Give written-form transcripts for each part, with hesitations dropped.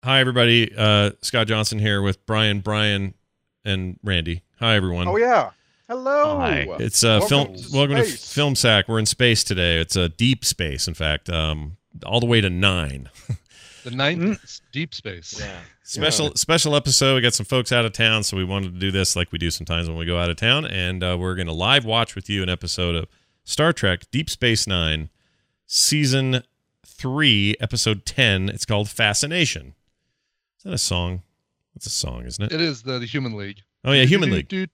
Hi, everybody. Scott Johnson here with Brian, and Randy. Hi, everyone. Oh yeah. Hello. Hi. It's Welcome Welcome to space. Film Sack. We're in space today. It's a deep space, in fact, all the way to 9. The ninth deep space. Yeah. Special episode. We got some folks out of town, so we wanted to do this like we do sometimes when we go out of town, and we're going to live watch with you an episode of Star Trek Deep Space Nine, Season 3, Episode 10. It's called Fascination. Is that a song? That's a song, isn't it? It is the Human League. Oh, yeah, Human League. I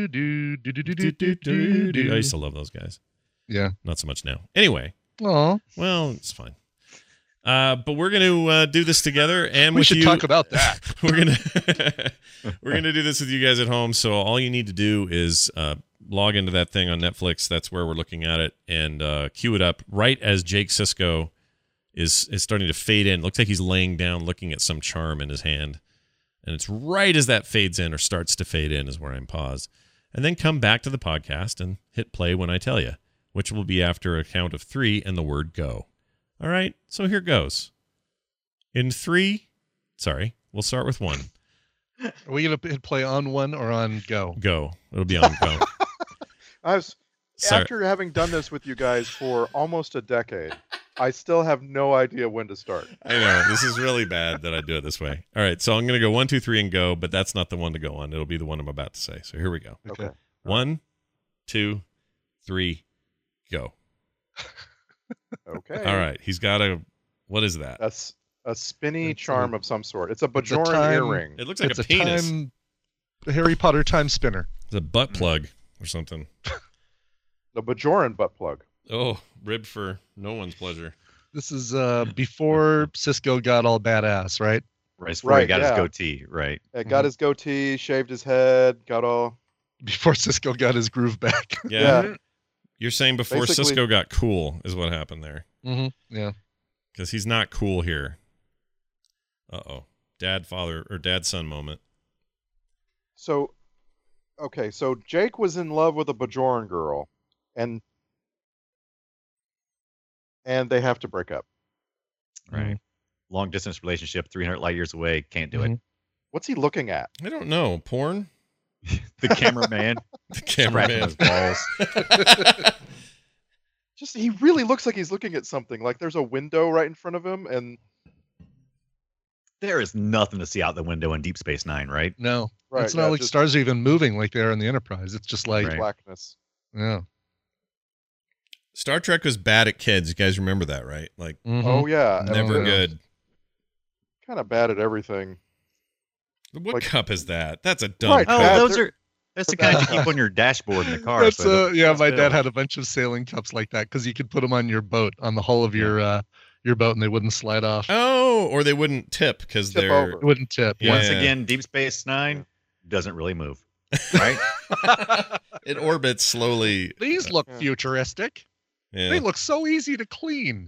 I used to love those guys. Yeah. Not so much now. Anyway, Oh, well, it's fine. But we're going to do this together, and we with should you, talk about that. we're gonna do this with you guys at home. So all you need to do is log into that thing on Netflix. That's where we're looking at it, and cue it up right as Jake Sisko is starting to fade in. Looks like he's laying down, looking at some charm in his hand, and it's right as that fades in or starts to fade in is where I'm paused, and then come back to the podcast and hit play when I tell you, which will be after a count of 3 and the word go. All right, so here goes. In 3, we'll start with 1. Are we going to hit play on one or on go? Go. It'll be on go. Sorry. After having done this with you guys for almost a decade, I still have no idea when to start. I know. This is really bad that I do it this way. All right, so I'm going to go 1, 2, 3 and go, but that's not the one to go on. It'll be the one I'm about to say. So here we go. Okay. 1, 2, 3, go. Okay. All right. He's got what is that? That's a spinny It's charm of some sort. It's a a Bajoran time- earring. It looks like It's a penis. Harry Potter time spinner. It's a butt plug or something. The Bajoran butt plug. Oh, ribbed for no one's pleasure. This is before Cisco got all badass, right? Right, it's where he Right, got yeah. his goatee, right? It got his goatee, shaved his head, got all. Before Cisco got his groove back. Yeah. You're saying before Basically- Cisco got cool is what happened there. Yeah. Because he's not cool here. Uh-oh. Dad-son moment. So, okay, so Jake was in love with a Bajoran girl, and they have to break up. Right. Long distance relationship, 300 light years away, can't do it. What's he looking at? I don't know. Porn? The cameraman, The scratching cameraman. those balls. Just he really looks like he's looking at something. Like there's a window right in front of him, and There is nothing to see out the window in Deep Space Nine, right? No. right, It's not yeah, like just stars are even moving like they are in the Enterprise. It's just like, Right. blackness. yeah. Star Trek was bad at kids. You guys remember that, right? Like, Mhm. Oh yeah, and never yeah. good. Kind of bad at everything. What Like- cup is that? That's a dumb Right, cup. Oh, bad, those they're- are that's the kind you keep on your dashboard in the car. That's so it yeah. don't My spill. dad had a bunch of sailing cups like that because you could put them on your boat, on the hull of your boat, and they wouldn't slide off. Oh, or they wouldn't tip because Tip they're... over. It wouldn't tip. Yeah. Once again, Deep Space Nine doesn't really move, right? It orbits slowly. These look Yeah. futuristic. Yeah. They look so easy to clean.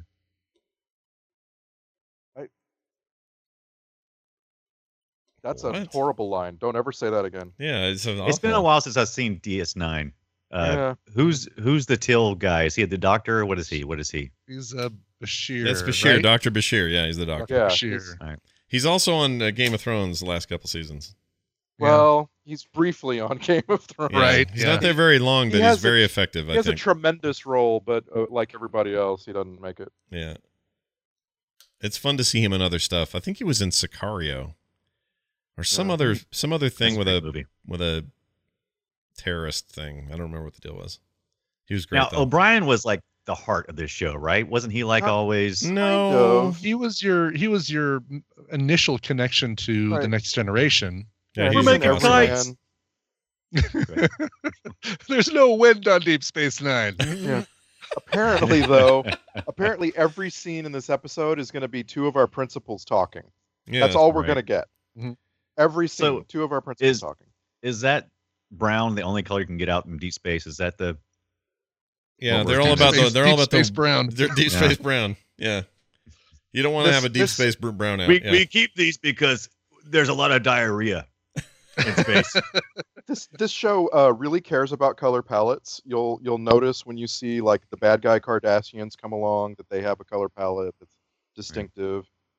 That's a What? horrible line. Don't ever say that again. Yeah, it's It's been a while since I've seen DS9. Yeah. Who's the Till guy? Is he the doctor? What is he? What is he? He's Bashir. That's Bashir, right? Dr. Bashir. Yeah, he's the doctor. Yeah. Bashir. He's also on Game of Thrones the last couple seasons. Well, he's briefly on Game of Thrones. Yeah. Right, He's yeah. not there very long, He but has he's very a- effective, He I has a think. tremendous role, but like everybody else, he doesn't make it. Yeah. It's fun to see him in other stuff. I think he was in Sicario. Or some Yeah. other thing That's with great a movie. with a terrorist thing. I don't remember what the deal was. He was great Now though. O'Brien was like the heart of this show, right? Wasn't he like Not- always? No. of. He was your initial connection to the Right. Next Generation. Yeah, he's he's We're in making awesome. flights. Everyman. There's no wind on Deep Space Nine. Yeah. Apparently, though, every scene in this episode is going to be two of our principals talking. Yeah. That's all we're right. going to get. Mhm. Every scene, So, two of our principals is- talking. Is that brown the only color you can get out in deep space? Is that the Yeah, What they're we're all doing. about the they're all about Space the Brown. they're deep Yeah. space brown. Yeah. You don't want to This- have a deep this- space brown out. we, yeah. we keep these because there's a lot of diarrhea in space. This show really cares about color palettes. You'll notice when you see like the bad guy Cardassians come along that they have a color palette that's distinctive.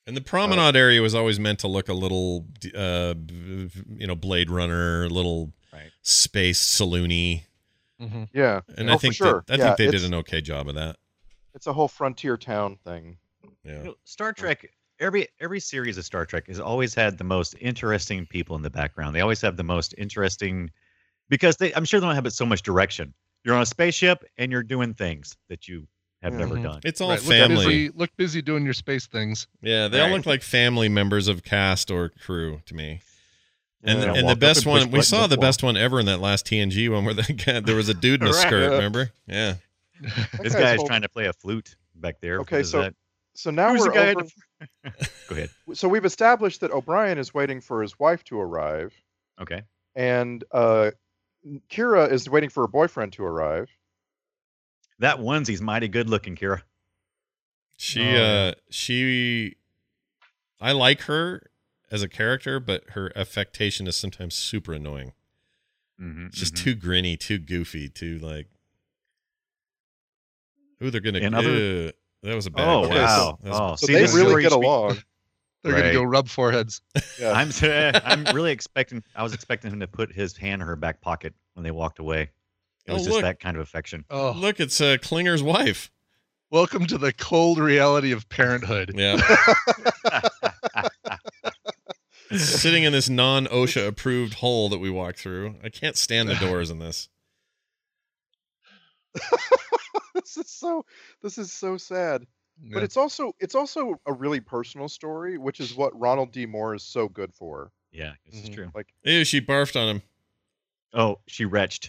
And the promenade area was always meant to look a little, Blade Runner, a little space saloony. Mm-hmm. Yeah, And I think for sure. I think they did an okay job of that. It's a whole frontier town thing. Yeah. Star Trek. Every series of Star Trek has always had the most interesting people in the background. They always have the most interesting, because I'm sure they don't have so much direction. You're on a spaceship and you're doing things that you have never done. It's all family. Look busy doing your space things. Yeah, they all look like family members of cast or crew to me. And Yeah. the best one, we saw the best one ever in that last TNG one where there was a dude in a skirt, remember? Yeah. This guy's trying to play a flute back there. Okay, so now Who's the we're guy over. Go ahead. So we've established that O'Brien is waiting for his wife to arrive, Okay. and Kira is waiting for her boyfriend to arrive. That onesie's mighty good looking, Kira. I like her as a character, but her affectation is sometimes super annoying. Mm-hmm, It's just too grinny, too goofy, too like. Ooh, they're gonna. That was a bad. Oh kiss. wow! So they really get along. They're gonna go rub foreheads. Yeah. I'm really expecting. I was expecting him to put his hand in her back pocket when they walked away. It was just that kind of affection. Oh, look, it's Klinger's wife. Welcome to the cold reality of parenthood. Yeah. Sitting in this non-OSHA approved hole that we walk through. I can't stand the doors in this. This is so sad. Yeah. But it's also a really personal story, which is what Ronald D. Moore is so good for. Yeah, this is true. Like, Ew, she barfed on him. Oh, she retched.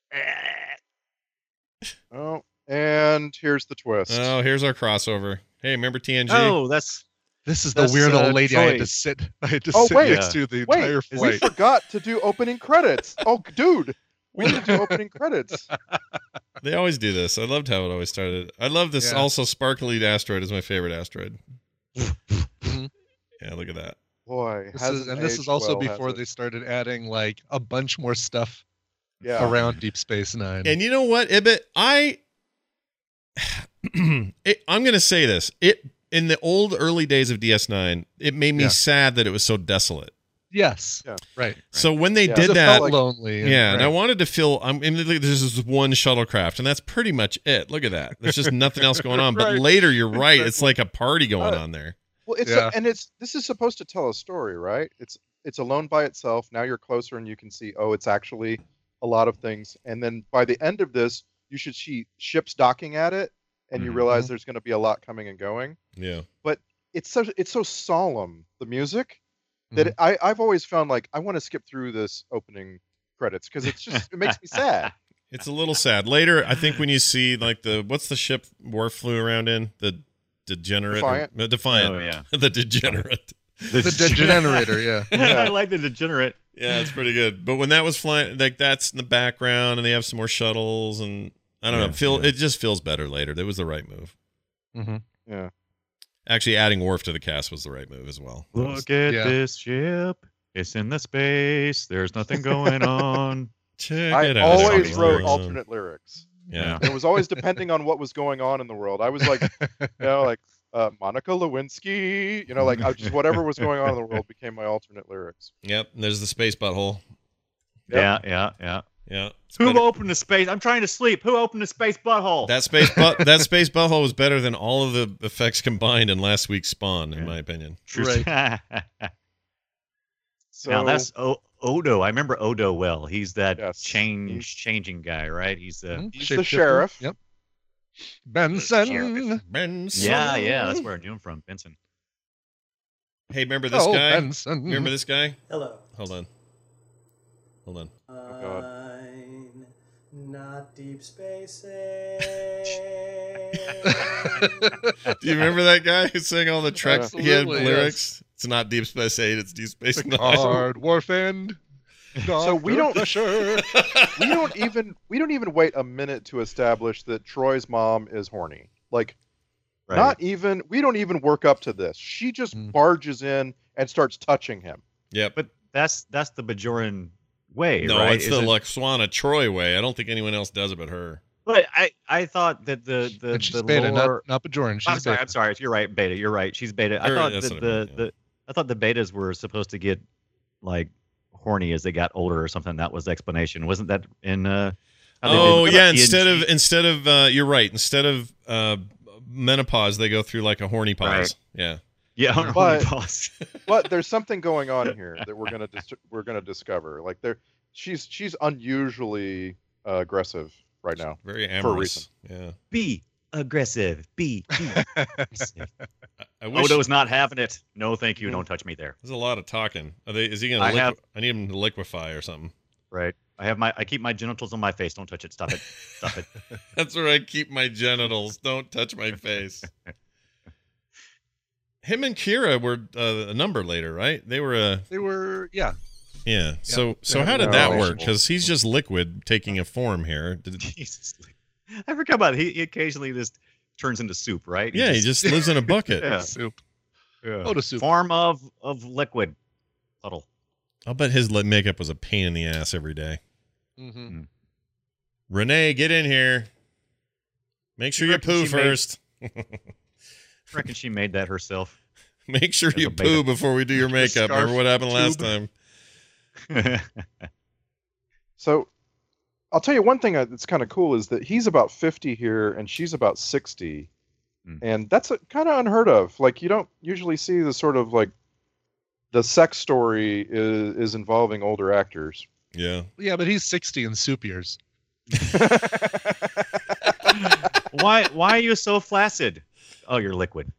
oh, and here's the twist. Oh, here's our crossover. Hey, remember TNG? Oh, This is the that's, weird old lady I had Troy. to sit wait. next to the entire We flight. forgot to do opening credits. Oh, dude, we need to do opening credits. They always do this. I loved how it always started. I love this. Yeah. Also, Sparkly Asteroid is my favorite asteroid. Mhm. Yeah, look at that. Boy, This hasn't is aged also well, before has it? they started adding like a bunch more stuff Yeah. around Deep Space Nine. And you know what, Ibit? I'm going to say this. In the early days of DS9, it made me sad that it was so desolate. Yes. Yeah. Right. So when they Yeah. did It that, felt Felt lonely. and I wanted to feel. There's this one shuttlecraft, and that's pretty much it. Look at that. There's just nothing else going on. But Right. later, you're right. It's like a party going on there. Well, it's Yeah. this is supposed to tell a story, right? It's alone by itself. Now you're closer, and you can see. Oh, it's actually a lot of things. And then by the end of this, you should see ships docking at it, and you realize there's going to be a lot coming and going. Yeah. It's so solemn, the music, that I've always found like I want to skip through this opening credits because it makes me sad. It's a little sad. Later, I think when you see like what's the ship Worf flew around in? The Degenerate? Defiant. Oh yeah. The Degenerate. The Degenerator, yeah. I like the Degenerate. Yeah, it's pretty good. But when that was flying, like that's in the background, and they have some more shuttles, and I don't know. It just feels better later. That was the right move. Mm-hmm. Yeah. Actually, adding Worf to the cast was the right move as well. Look at this ship. It's in the space. There's nothing going on. Check I it out. always wrote everyone. alternate lyrics. Yeah. It was always depending on what was going on in the world. I was like, Monica Lewinsky, like I just whatever was going on in the world became my alternate lyrics. Yep. And there's the space butthole. Yep. Yeah. Yeah. It's Who better. opened the space? I'm trying to sleep. Who opened the space butthole? That space butthole was better than all of the effects combined in last week's Spawn, in my opinion. Right. So Now that's Odo. I remember Odo well. He's that Yes. changing guy, right? He's the he's the sheriff. Yep. Benson. Sheriff. Benson. yeah. That's where I knew him from, Benson. Hey, remember this guy? Benson. Remember this guy? Hello. Hold on. God. I'm not Deep Space Do you remember that guy who sang all the Trek? He had Absolutely, lyrics. It's not Deep Space 8. It's Deep Space 9. Picard, Worf End. So we don't Crusher. we don't even wait a minute to establish that Troy's mom is horny. Like Right. we don't even work up to this. She just barges in and starts touching him. Yep. But that's the Bajoran way, No, right? it's the Laxwana Troy way. I don't think anyone else does it but her. But I thought that And she's the beta, lore. not Bajoran. She's I'm beta. sorry. You're right. Beta. You're right. She's beta. I Or thought that's that what I meant, yeah. I thought the betas were supposed to get like horny as they got older or something. That was the explanation. Wasn't that in? How they Oh did yeah, TNG? instead of you're right. Instead of menopause, they go through like a horny pause. Right. Yeah. Yeah, horny But- pause. But there's something going on here that we're gonna discover. Like she's unusually aggressive right now. Very For a amorous. Yeah. Be aggressive. Be aggressive. I wish Odo's not having it. No, thank you. Don't touch me there. there's a lot of talking. Is he gonna? I need him to liquefy or something. Right. I keep my genitals on my face. Don't touch it. Stop it. Stop it. That's where I keep my genitals. Don't touch my face. Him and Kira were a number later, right? They were They were, yeah. yeah. So Yeah, how did no. that work? Because he's just liquid taking a form here. Jesus. I forgot about it. He occasionally just turns into soup, right? Yeah, he just lives in a bucket. Yeah. Soup. yeah. Oda soup. Form of liquid. Puddle. I'll bet his makeup was a pain in the ass every day. Mm-hmm. Renee, get in here. Make sure You you reckon poo she made- first. Reckon she made that herself. Make sure There's you a beta. poo before we do your makeup. scarf Remember what happened last tube. time? So I'll tell you one thing that's kind of cool is that he's about 50 here and she's about 60. Mm. And that's kind of unheard of. Like you don't usually see the sort of like the sex story is involving older actors. Yeah. Yeah, but he's 60 in soup years. Why are you so flaccid? Oh, you're liquid.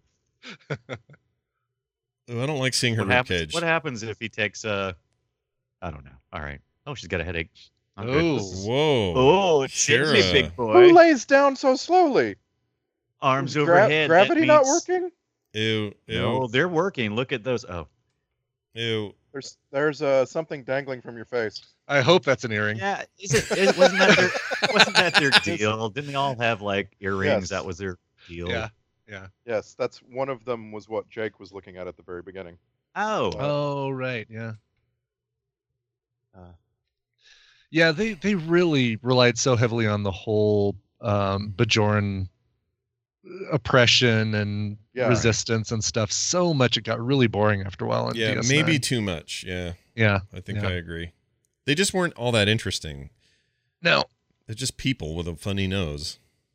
Ooh, I don't like seeing her ribcage. What happens if he takes I don't know. All right. Oh, she's got a headache. I'm good. Oh. This is- Whoa. Oh, shit me, Shira. big Who boy. lays down so slowly? Arms Is overhead. gravity that not means- working? Ew. Ew. No, they're working. Look at those. Oh, Ew. There's something dangling from your face. I hope that's an earring. yeah. Wasn't that their deal? Didn't they all have like earrings? Yes. That was their deal. Yeah. Yes, that's one of them was what Jake was looking at the very beginning. Oh. Oh, right. Yeah. Uh. Yeah, they really relied so heavily on the whole Bajoran oppression and Yeah. resistance and stuff so much it got really boring after a while on Yeah, DS9. maybe too much. Yeah, Yeah. I think Yeah. I agree. They just weren't all that interesting. No. They're just people with a funny nose.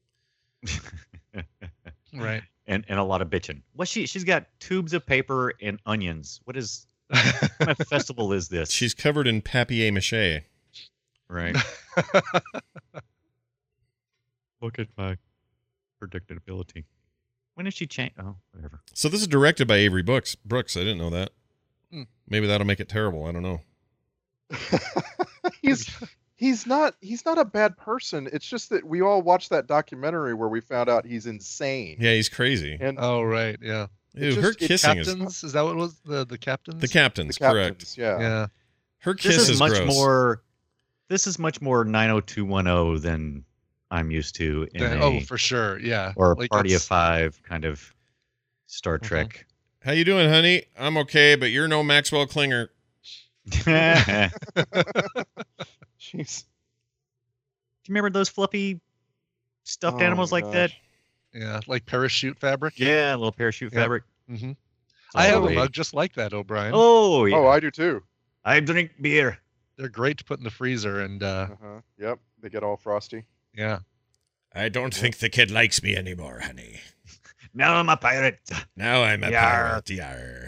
Right. and a lot of bitching. Well, she's got tubes of paper and onions. What kind of festival is this? She's covered in papier-mâché. right. Look at my predictability. When did she change? Oh, whatever. So this is directed by Avery Brooks. I didn't know that. Hmm. Maybe that'll make it terrible. I don't know. He's not a bad person. It's just that we all watched that documentary where we found out he's insane. Yeah, he's crazy. And Oh, right. Yeah. Ew, just- her it kissing is Captains? Is that what it was? The captains? the captains, the correct? captains, yeah. Yeah. Her This kiss is much gross. more. This is much more 90210 than I'm used to in Oh, for sure. Yeah. or Like, Party of it's- Five kind of Star Mm-hmm. Trek. How you doing, honey? I'm okay, but you're no Maxwell Klinger. Do you Jeez. remember those fluffy stuffed Oh, animals my like that? gosh. Yeah. Like parachute fabric. Yeah, a little parachute Yeah. fabric. Mm-hmm. It's I all have the a way. mug just like that, O'Brien. Oh yeah, Oh, I do too. I drink beer. They're great to put in the freezer. And Uh-huh. Yep. They get all frosty. yeah. I don't think the kid likes me anymore, honey. Now I'm a pirate. Now I'm a Yar. pirate. Yar.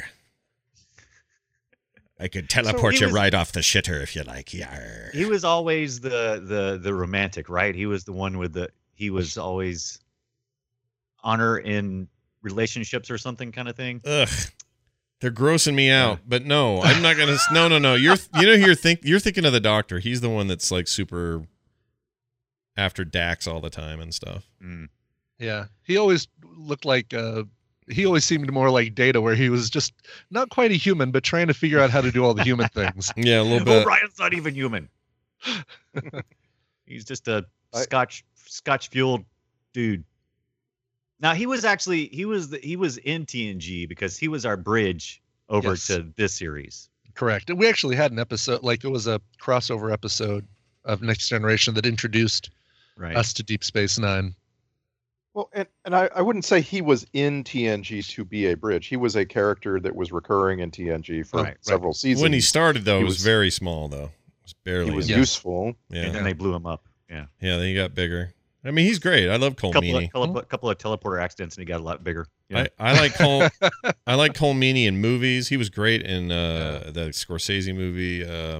I could teleport he you was- right off the shitter if you like. Yar. He was always the romantic, right? He was the one with he was always honor in relationships or something kind of thing. Ugh. They're grossing me out. But no, I'm not gonna. No. You're you're thinking of the Doctor. He's the one that's like super after Dax all the time and stuff. Mm. Yeah. He always looked like he always seemed more like Data, where he was just not quite a human, but trying to figure out how to do all the human things. Yeah, a little bit. O'Brien's not even human. He's just a Scotch fueled dude. Now he was in TNG because he was our bridge over Yes. to this series. Correct. And we actually had an episode, like it was a crossover episode of Next Generation that introduced Right. us to Deep Space Nine. Well, and I wouldn't say he was in TNG to be a bridge. He was a character that was recurring in TNG for Right. several seasons. When he started, though, He it was was- very small, though. It was barely. he was in- useful. yeah. And then they blew him up. Yeah. Yeah, then he got bigger. I mean, he's great. I love Cole Meany. Couple of teleporter accidents, and he got a lot bigger. Yeah. I like Cole. I like Cole Meany in movies. He was great in the Scorsese movie.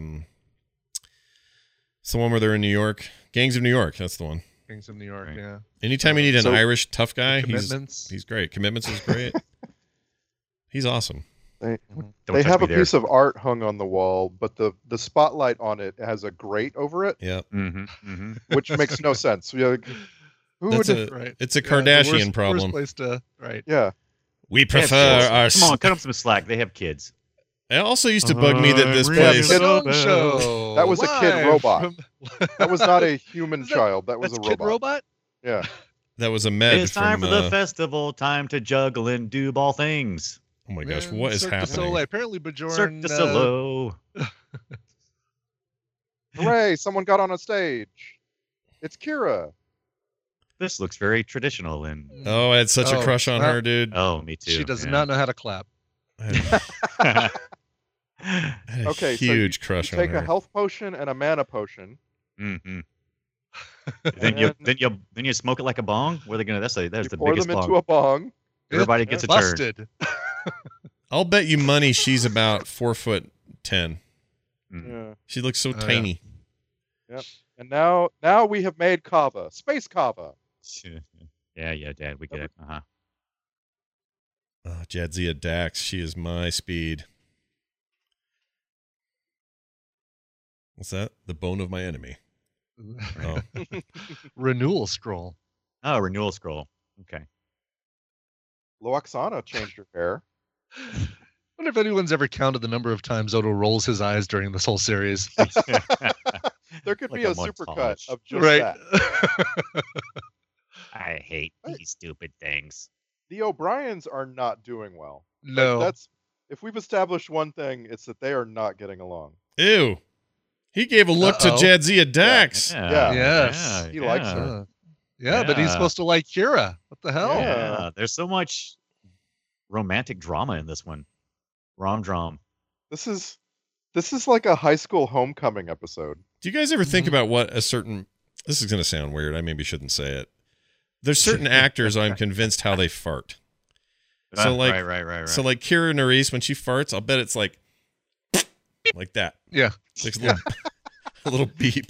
It's the one where they're in New York. Gangs of New York. That's the one. Kings of New York, Right. yeah. Anytime you need an So- Irish tough guy, Commitments. he's great. Commitments is great. He's awesome. They, Don't they touch have me a there. piece of art hung on the wall, but the spotlight on it has a grate over it, Yeah, Mm-hmm. Mm-hmm. which makes no sense. You're like, who that's would? Right. it's a Yeah, the Kardashian worst problem. place to, right. Yeah, We They have prefer kids. our. Come on, cut them some slack. They have kids. It also used to bug me that this I'm place. Kid- Stone Show. That was a kid live robot. from- that was not a human Is that- child. That was That's a Kid robot. Robot? Yeah, That was a med It's time from. for the festival. Time to juggle and do ball things. Oh my gosh, Man, what is Cirque du happening? Soleil. Apparently, Bajorn. Cirque du Soleil. hooray! Someone got on a stage. It's Kira. This looks very traditional and. Oh, I had such a Oh, crush on well, her, dude. Oh, me too. She does yeah. not know how to clap. I had a Okay, so huge crush on Take her. a health potion and a mana potion. Mm-hmm. then you smoke it like a bong. Where are they gonna? That's You the pour biggest them into bong. a bong. Everybody gets a turn. Busted. I'll bet you money she's about 4'10". Mm. Yeah. She looks so Oh, yeah. tiny. And now we have made Kava, Space Kava. Yeah, Dad, we get it. Uh-huh. Oh, Jadzia Dax, she is my speed. What's that? The bone of my enemy. Oh, Renewal scroll. Oh, renewal scroll. Okay. Loaxana changed her hair. I wonder if anyone's ever counted the number of times Odo rolls his eyes during this whole series. There could Like be a a supercut montage. of just right. that. I hate Right. these stupid things. The O'Briens are not doing well. Like, No. that's if we've established one thing, it's that they are not getting along. ew. He gave a look Uh-oh. to Jadzia Dax. Yeah. Yes. He likes her. Yeah, but he's Yeah. supposed to like Kira. What the hell? Yeah, there's so much romantic drama in this one. Rom-drom. This is like a high school homecoming episode. Do you guys ever think Mhm. about what a certain... This is going to sound weird. I maybe shouldn't say it. There's certain actors I'm convinced how they fart. So, like- right. So like Kira Nerys, when she farts, I'll bet it's like that. Yeah. It's like a little, a little beep.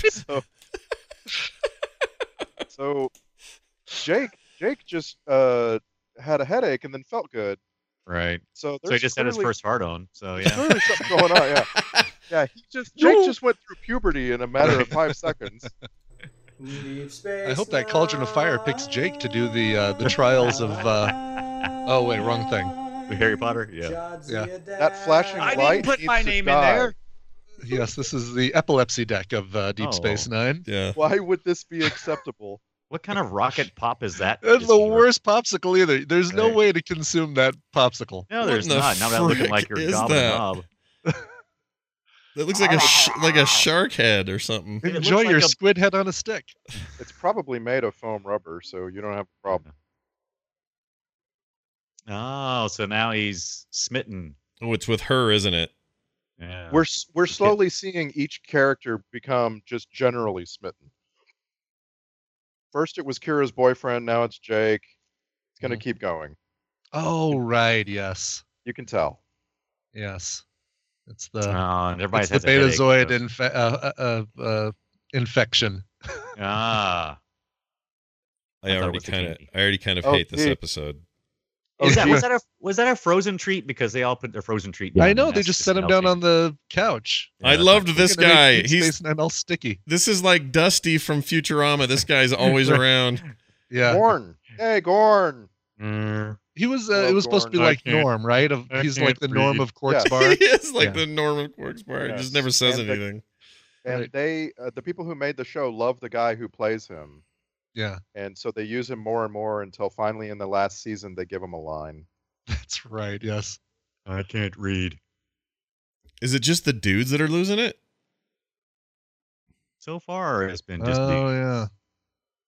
So Jake just had a headache and then felt good. Right. So So there's he just had his clearly- first hard on. So there's yeah. clearly something going on. Yeah, yeah. Jake just went through puberty in a matter of 5 seconds. Deep Space I hope that Cauldron of Fire picks Jake to do the trials of. Oh wait, wrong thing. Harry Potter. Yeah. Jadzia That flashing Dax. light needs to die. Yes, this is the epilepsy deck of Deep Oh. Space Nine. Yeah. Why would this be acceptable? What kind of rocket pop is that? It's Is the your- worst popsicle either. There's no Right. way to consume that popsicle. No, What there's in the not. Not without looking like frick your is goblin that? knob. That looks like a shark head or something. It looks Enjoy like your a- squid head on a stick. It's probably made of foam rubber, so you don't have a problem. Oh, so now he's smitten. Oh, it's with her, isn't it? Yeah. We're slowly seeing each character become just generally smitten. First it was Kira's boyfriend, now it's Jake. It's gonna keep going. Oh right, yes, You can tell. yes. It's Oh, the and everybody it's the has a headache, Betazoid infection. so- Ah. I I thought it already was the kind of candy. hate Oh, this gee. episode. Oh, gee. Was that a frozen treat? Because they all put their frozen treat. I down, know and they that's just set him down melting. on the couch. Yeah, I that's loved not- this They're gonna guy. make Deep He's Space Nine all sticky. this is like Dusty from Futurama. This guy's always around. Yeah, Gorn. Hey, Gorn. he was. Hello, It was supposed to be Gorn. like Norm, right? I He's like can't the Norm breathe. of Quartz Yeah. Bar. He is like Yeah. the Norman Quarks bar. He Yes. just never says And the- anything. And Right. they, the people who made the show, love the guy who plays him, Yeah, and so they use him more and more until finally, in the last season, they give him a line. that's right. Yes. I can't read. Is it just the dudes that are losing it? So far, it's been just Oh yeah.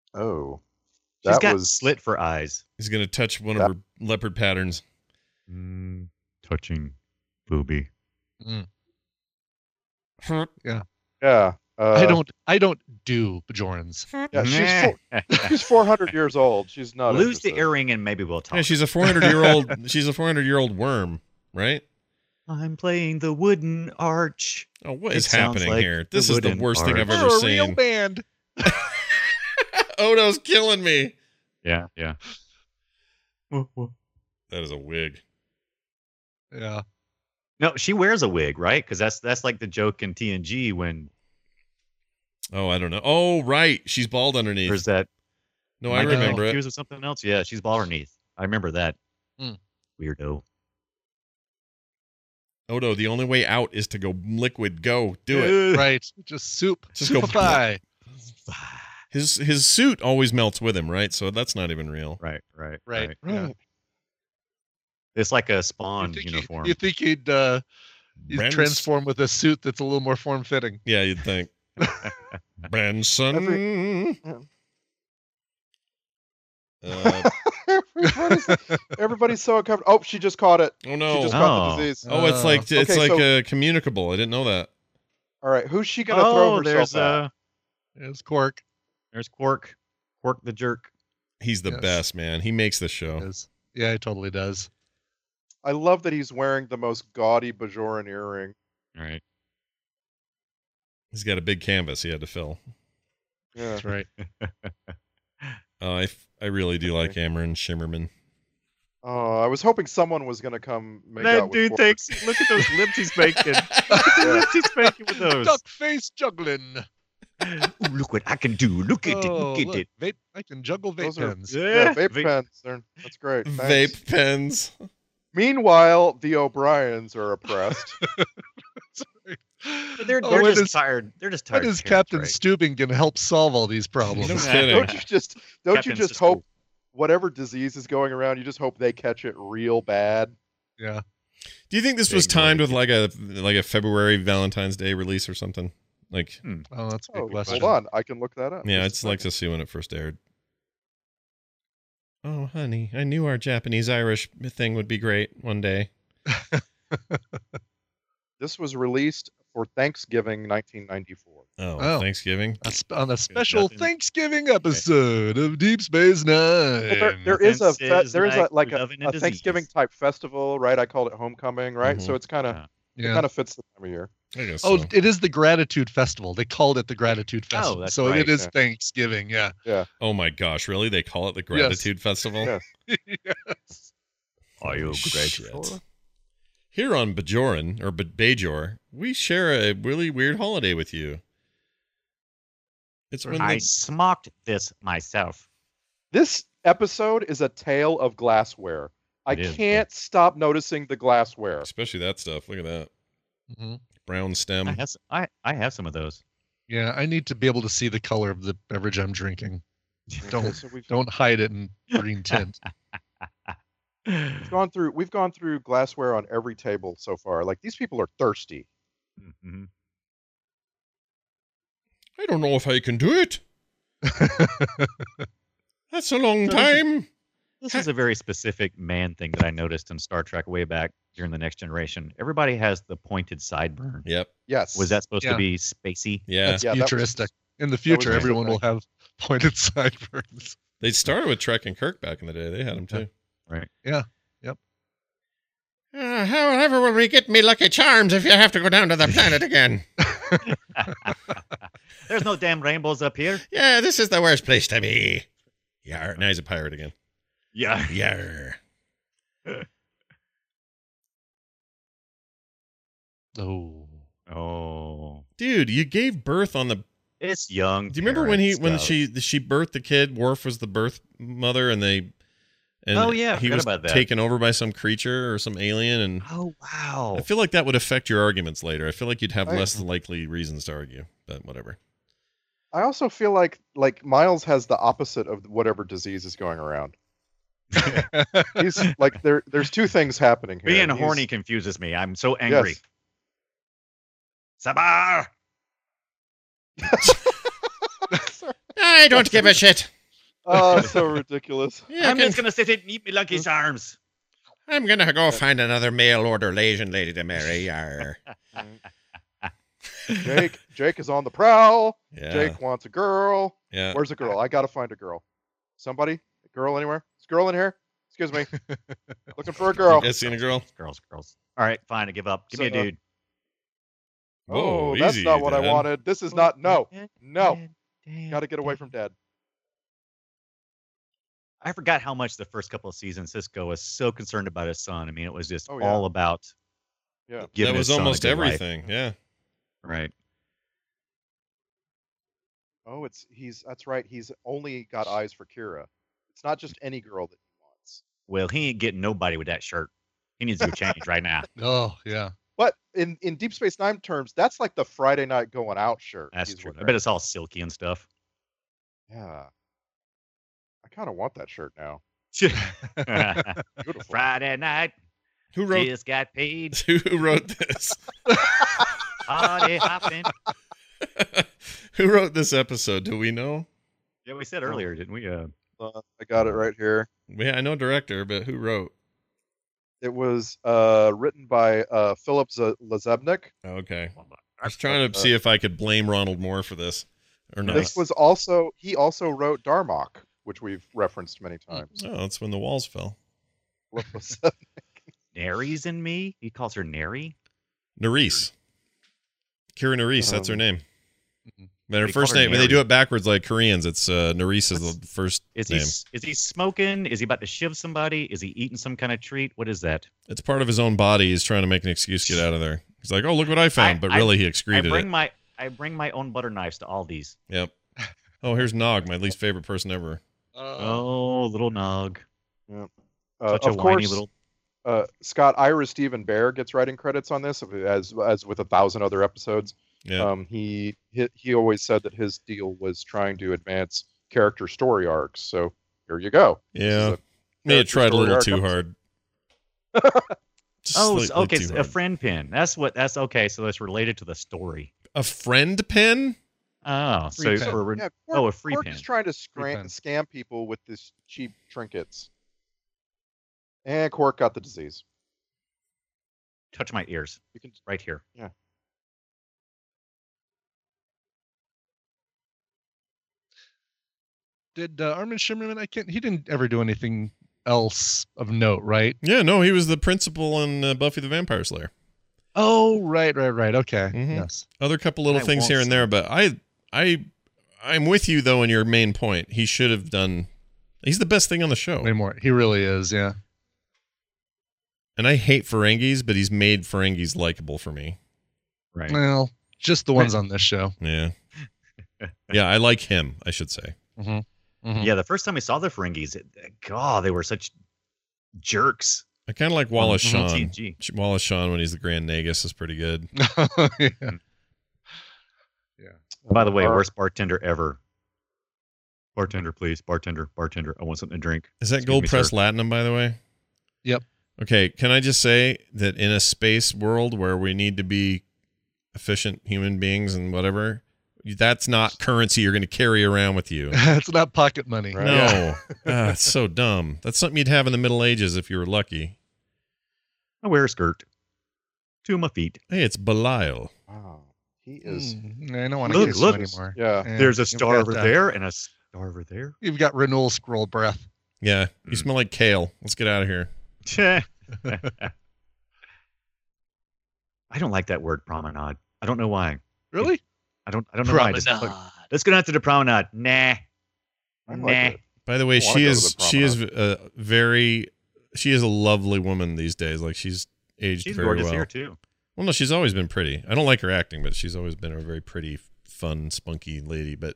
Oh, She's that got was slit for eyes. He's gonna touch one of her leopard patterns. Touching booby. yeah. I don't do Bajorans. Yeah, she's 400 years old. She's not. Lose interested. the earring and maybe we'll talk. Yeah, she's a 400-year-old. She's a 400-year-old worm, right? I'm playing the wooden arch. Oh, what It is sounds happening like here? the This is the wooden worst thing I've arch. ever We're a seen. real band. Odo's killing me. Yeah. That is a wig. Yeah. No, she wears a wig, right? Because that's like the joke in TNG when Oh, I don't know. Oh, right. She's bald underneath. there's that. No, Am I getting remember it. confused with something else? Yeah, she's bald underneath. I remember that. Weirdo. Odo, the only way out is to go liquid. Go. Do it. Right. Just soup. Just go Soupify. His suit always melts with him, right? So that's not even real. Right. Right. Yeah. It's like a Spawn You uniform. think he'd Brandon's- transform with a suit that's a little more form fitting? Yeah, you'd think. Branson. Everybody's so uncovered. Oh, she just caught it. Oh She no. just caught the disease. Oh, it's like Okay, so- communicable. I didn't know that. All right, who's she gonna throw herself at? There's Quark. There's Quark. Quark the jerk. He's the Yes. best, man. He makes the show. Is. Yeah, he totally does. I love that he's wearing the most gaudy Bajoran earring. All right. He's got a big canvas he had to fill. Yeah. That's right. I really do like Amron Shimmerman. Oh, I was hoping someone was gonna come make That out with dude Quark. thinks. Look at those lips he's making. Look at the lips he's making with those. Duck face juggling. Ooh, look what I can do. Look at it. Oh, Look at look, it. vape. I can juggle vape Those are- pens. Yeah, vape vape- pens. That's great. Thanks. Vape pens. Meanwhile, the O'Briens are oppressed. They're Oh, when just is- tired. They're just When tired. is of Terrence Captain Drake. Stubing going to help solve all these problems? No Yeah. kidding. don't you just Captain hope Sisko. whatever disease is going around, you just hope they catch it real bad. Yeah. Do you think this They was ignore timed it. with like a February Valentine's Day release or something? Like, Oh, that's a Oh, good question. hold on, I can look that up. yeah, Just I'd a like to see when it first aired. Oh, honey, I knew our Japanese-Irish thing would be great one day. This was released for Thanksgiving 1994. Oh, Thanksgiving. On a special nothing. Thanksgiving episode of Deep Space Nine. Well, there is a Offenses like a loving and Thanksgiving disease. type festival, right? I called it Homecoming, right? Mhm. So it's kind of Yeah. it kind of fits the time of year. I guess Oh, so. it is the Gratitude Festival. They called it the Gratitude Festival. that's so right, it is yeah. Thanksgiving, yeah. Oh my gosh, really? They call it the Gratitude Festival? Yeah. Yes. Are you Shit. grateful? Here on Bajoran, or Bajor, we share a really weird holiday with you. It's when I the, smocked this myself. This episode is a tale of glassware. I It is, can't stop noticing the glassware. especially that stuff. Look at that. Mhm. Brown stem. I have some of those. Yeah, I need to be able to see the color of the beverage I'm drinking. Okay, Don't so don't hide it in green tint. we've gone through glassware on every table so far. Like these people are thirsty. Mhm. I don't know if I can do it. That's a long time. This is a very specific man thing that I noticed in Star Trek way back during the Next Generation. Everybody has the pointed sideburn. Yep. Yes. Was that supposed Yeah. to be spacey? Yeah. That's Yeah, that was- futuristic. In the future, was everyone will interesting. have pointed sideburns. They started with Trek and Kirk back in the day. They had them too. Right. Yeah. Yep. However will we get me Lucky Charms if you have to go down to the planet again? There's no damn rainbows up here. Yeah, this is the worst place to be. Yar. Now he's a pirate again. Yeah. Yar. Oh. Oh. Dude, you gave birth on the. It's young. Do you remember when she birthed the kid? Worf was the birth mother, and they. And Oh, yeah, I he forgot was about that. taken over by some creature or some alien, and Oh wow. I feel like that would affect your arguments later. I feel like you'd have I- less likely reasons to argue, but whatever. I also feel like Miles has the opposite of whatever disease is going around. He's like there's two things happening here. Being He's- horny confuses me. I'm so angry. Yes. Sabar. I don't give a shit. Oh, so ridiculous. Yeah, I'm just gonna sit here and eat me lucky's arms. I'm gonna go find another mail order Asian lady to marry. Yarr. Jake is on the prowl. Yeah. Jake wants a girl. Yeah. Where's a girl? I gotta find a girl. Somebody? A girl anywhere? Is a girl in here? Excuse me. Looking for a girl. You guys seen a girl? Girls. All right, fine. I give up. Give me a So, dude. Oh, Whoa, that's easy, not what I Dad. wanted. This is not. No. No. Dad, Got to get away from Dad. I forgot how much the first couple of seasons Cisco was so concerned about his son. I mean, it was just Oh, yeah. all about Yeah. giving That was his son a almost good life. everything. Yeah. Right. Oh, that's right. He's only got eyes for Kira. It's not just any girl that he wants. Well, he ain't getting nobody with that shirt. He needs to go change right now. Oh yeah. But in Deep Space Nine terms, that's like the Friday night going out shirt. That's he's true. I wearing. bet it's all silky and stuff. Yeah. I kind of want that shirt now. Beautiful. Friday night, Who wrote? just got paid. Who wrote this? Party hopping. Who wrote this episode? Do we know? Yeah, we said earlier, didn't we? I got it right here. I know director, but who wrote? It was written by Philip Lazebnik. Okay. I was trying to see if I could blame Ronald Moore for this or not. This was he also wrote Darmok, which we've referenced many times. Oh, that's when the walls fell. Philip Lazebnik. Nary's in me. He calls her Nary. Nerys. Kira Nerys, that's her name. But her They call first her name, when they Neri. do it backwards like Koreans, it's Nerys is the first Is name. he smoking? Is he about to shiv somebody? Is he eating some kind of treat? What is that? It's part of his own body. He's trying to make an excuse to get out of there. He's like, oh, look what I found. But really, he excreted it. I bring my own butter knives to all these. Yep. Oh, here's Nog, my least favorite person ever. Oh, little Nog. Such Such a of whiny course, little. Scott Ira Stephen Bear gets writing credits on this, as with 1,000 other episodes. Yeah. He always said that his deal was trying to advance character story arcs. So here you go. Yeah. This May have character tried a story little arc too episode. hard. Just Oh, slightly okay. too So a hard. friend pin. That's okay. So that's related to the story. A friend pen? Oh, Free so pin. for Yeah, a free Quark pin. is trying to Free pin. scam people with this cheap trinkets. And Quark got the disease. Touch my ears You can right here. Did Armin Shimmerman? He didn't ever do anything else of note, right? Yeah, no, he was the principal in Buffy the Vampire Slayer. Oh, right. Okay. Mhm. Yes. Other couple little I things won't here and say. there, but I'm with you though in your main point. He should have done. He's the best thing on the show, Way more. He really is. Yeah. and I hate Ferengis, but he's made Ferengis likable for me. Right. Well, just the ones on this show. Yeah, yeah, I like him. I should say. Mm-hmm. Yeah, the first time we saw the Ferengis, God, they were such jerks. I kind of like Wallace Mhm. Shawn. TNG. Wallace Shawn when he's the Grand Nagus is pretty good. Yeah. By the way, Our- worst bartender ever. Bartender, please. Bartender. I want something to drink. Is that Excuse Gold me, Press sir. Latinum, by the way? Yep. Okay, can I just say that in a space world where we need to be efficient human beings and whatever, that's not currency you're going to carry around with you. It's not pocket money. Right. No. Yeah. Ah, it's so dumb. That's something you'd have in the Middle Ages if you were lucky. I wear a skirt. To my feet. Hey, it's Belial. Wow. He is. I don't want to Look, kiss look. you anymore. Yeah. There's a you've star got, over there and a star over there. You've got renewal scroll breath. Yeah, you smell like kale. Let's get out of here. I don't like that word promenade. I don't know why. Really? I don't know why. Just- let's go down to the promenade. Nah. I like Nah. it. By the way, I wanna go to the she is a lovely woman these days. Like she's aged She's very gorgeous well. here too. Well, no, she's always been pretty. I don't like her acting, but she's always been a very pretty, fun, spunky lady. But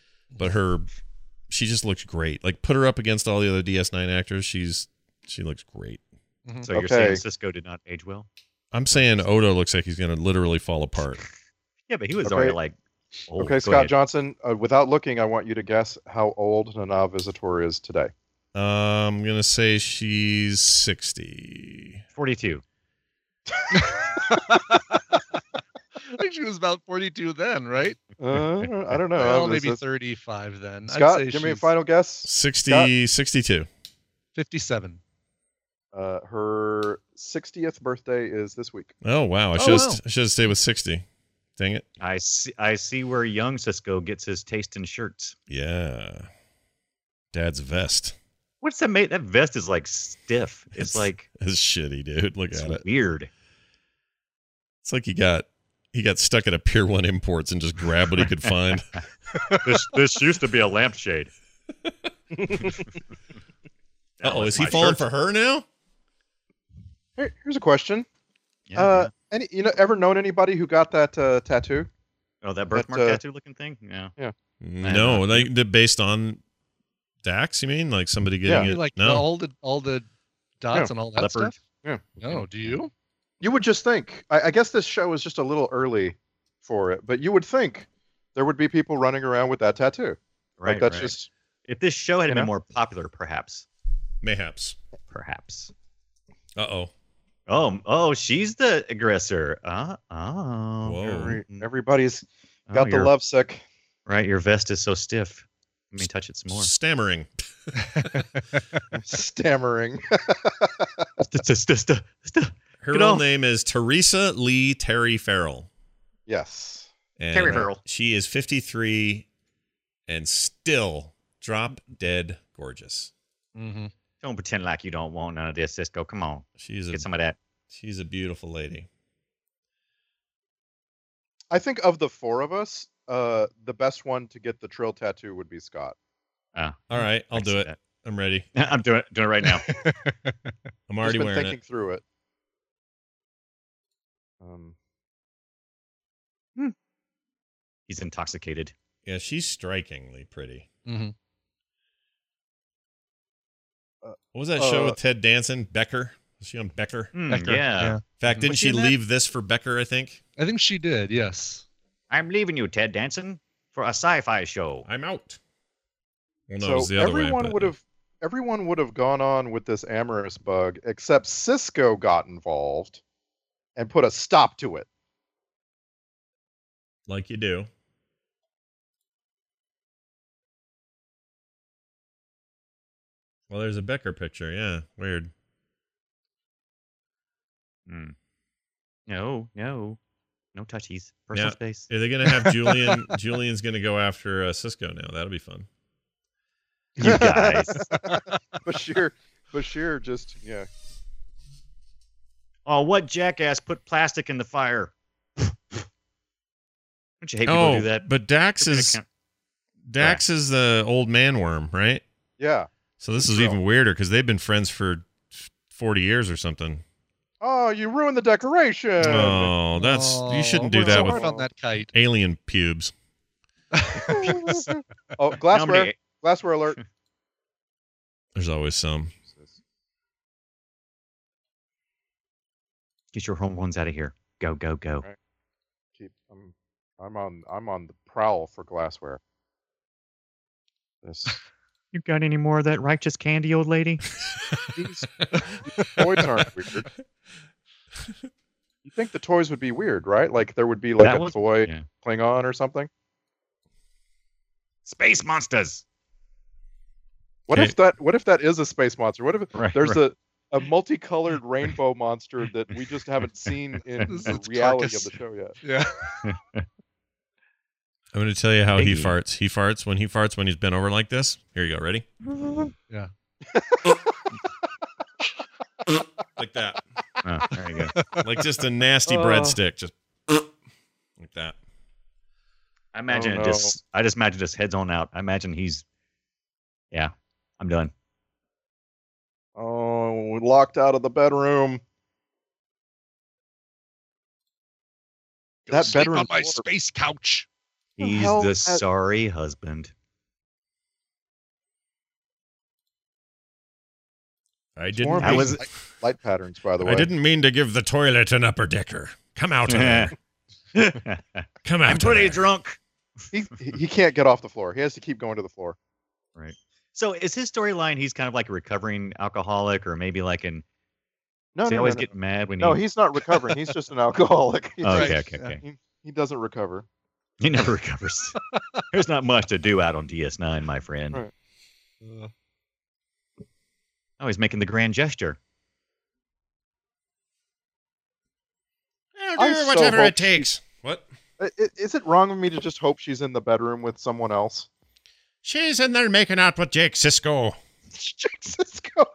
she just looks great. Like put her up against all the other DS9 actors, she looks great. So you're Okay. saying Cisco did not age well? I'm saying Odo looks like he's gonna literally fall apart. Yeah, but he was Okay. already like old. Okay, Go Scott ahead. Johnson, without looking, I want you to guess how old Nana Visitor is today. I'm gonna say she's 60. 42. I think she was about 42 then, right? I don't know. Well, Is maybe this- 35 then. Scott, I'd say give me a she's final guess. 62. 57. Her 60th birthday is this week. Oh wow! I Oh, should have stayed with 60. Dang it! I see where young Cisco gets his taste in shirts. Yeah, Dad's vest. What's that made? That vest is like stiff. It's like It's shitty, dude. Look it's at it. weird. It's like he got stuck at a Pier 1 Imports and just grabbed what he could find. This used to be a lampshade. Uh-oh, is he falling for her now? Here's a question. Yeah. Ever known anybody who got that tattoo? Oh, that birthmark tattoo looking thing? Yeah. No, like based on Dax, you mean? Like somebody getting it? Like No. all the dots Yeah. and all that Leopard. stuff? Yeah. No, do you? You would just think. I guess this show is just a little early for it, but you would think there would be people running around with that tattoo. Right. Like that's right. just If this show had You been know? more popular, perhaps. Mayhaps. Perhaps. Uh-oh. Oh, she's the aggressor. Oh. Whoa. everybody's Oh, got the your- lovesick. Right, your vest is so stiff. Let me touch it some more. Stammering. Stammering. Her Good real old- name is Teresa Lee Terry Farrell. Yes. And Terry Farrell. She is 53 and still drop dead gorgeous. Mm-hmm. Don't pretend like you don't want none of this, Cisco. Come on. She's Get some of that. she's a beautiful lady. I think of the four of us, the best one to get the Trill tattoo would be Scott. All right, I'll do it. I'm ready. I'm doing it right now. I'm already Just been wearing thinking it. through it. He's intoxicated. Yeah, she's strikingly pretty. Mm-hmm. What was that show Uh, with Ted Danson? Becker? Was she on Becker? Becker, Yeah. In fact, didn't Was she she in that? leave this for Becker, I think? I think she did, yes. I'm leaving you, Ted Danson, for a sci-fi show. I'm out. Well, no, it was So the other way. everyone but- would have gone on with this amorous bug, except Cisco got involved and put a stop to it. Like you do. Well, there's a Becker picture. Yeah, weird. No touchies. Personal Yeah. space. Are they going to have Julian? Julian's going to go after Cisco now. That'll be fun. You guys. Bashir just Oh, what jackass put plastic in the fire? Don't you hate people who Oh, do that? but Dax Give me an is account. Dax is the old man worm, right? yeah. So this is True. even weirder because they've been friends for 40 years or something. Oh, you ruined the decoration. Oh, you shouldn't do worked that so with hard on that kite. alien pubes. Oh, glassware. Nobody- Glassware alert. There's always some. Get your hormones out of here. Go, go, go. Right. I'm on the prowl for glassware. This You got any more of that righteous candy, old lady? these toys aren't weird. You think the toys would be weird, right? Like there would be like That a was- toy yeah. Klingon or something. Space monsters. What Okay. if that is a space monster? What if Right, there's a multicolored rainbow monster that we just haven't seen in This the is reality carcass. of the show yet? Yeah. I'm going to tell you how he Hey. farts. He farts when he's bent over like this. Here you go. Ready? Yeah. Like that. Oh, there you go. Like just a nasty Oh. breadstick. Just like that. I imagine Oh, it no. just. I just imagine just heads on out. I imagine he's. Yeah, I'm done. Oh, locked out of the bedroom. Go That sleep bedroom on my floor. space couch. The He's hell the has- sorry husband. I More didn't. I Mean, was- light patterns, by the way. I didn't mean to give the toilet an upper decker. Come out of there. Come out. I'm of pretty there. drunk. He can't get off the floor. He has to keep going to the floor. Right. So is his storyline? He's kind of like a recovering alcoholic, or maybe like an. No, Does he no, always no, get mad when no. he? He's not recovering. He's just an alcoholic. He's Oh, just- okay, okay, okay. He doesn't recover. He never recovers. There's not much to do out on DS9, my friend. Right. Oh, he's making the grand gesture. I'll I do so whatever hope it takes. What? Is it wrong of me to just hope she's in the bedroom with someone else? She's in there making out with Jake Sisko. Jake Sisko.